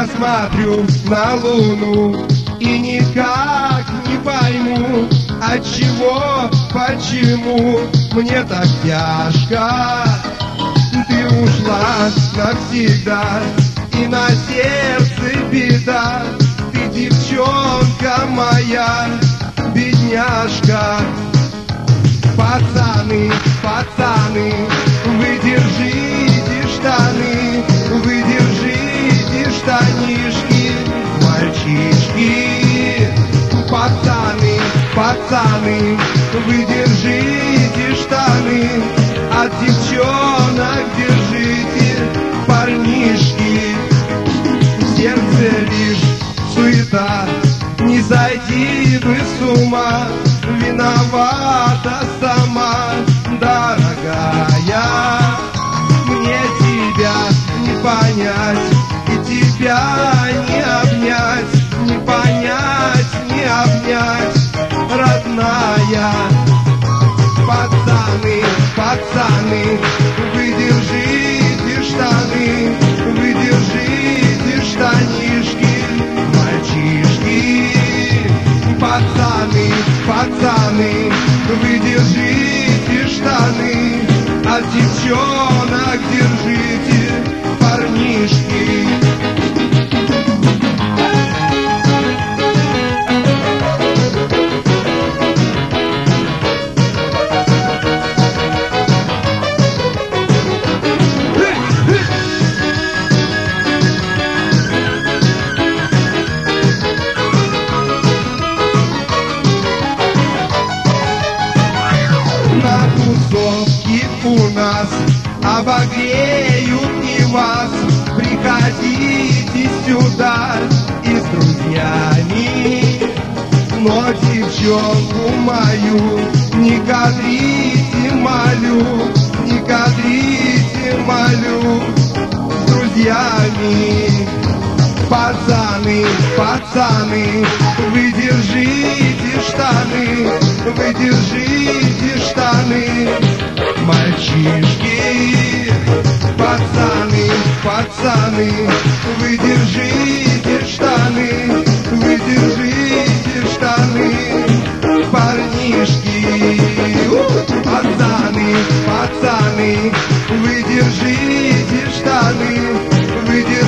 Я смотрю на луну и никак не пойму, отчего, почему мне так тяжко. Ты ушла навсегда, и на сердце беда. Ты девчонка моя, бедняжка. Пацаны, пацаны, вы держите штаны, вы держите штанишки, мальчишки. Пацаны, пацаны, вы держите штаны, от девчонок держите парнишки. В сердце лишь суета, не зайди бы с ума, виновата сама, дорогая. Мне тебя не понять и тебя не обнять, не понять, не обнять, родная. Пацаны, пацаны, вы держите штаны, вы держите штанишки, мальчишки. Пацаны, пацаны, вы держите штаны, от девчонок держите парнишки. У нас обогреют не вас, приходите сюда и с друзьями. Но девчонку мою не кадрите, молю, не кадрите, молю, с друзьями. Пацаны, пацаны, вы держите штаны, вы держите штаны, мальчишки. Пацаны, пацаны, вы держите штаны, вы держите штаны, парнишки. Пацаны, пацаны, вы держите штаны, вы держите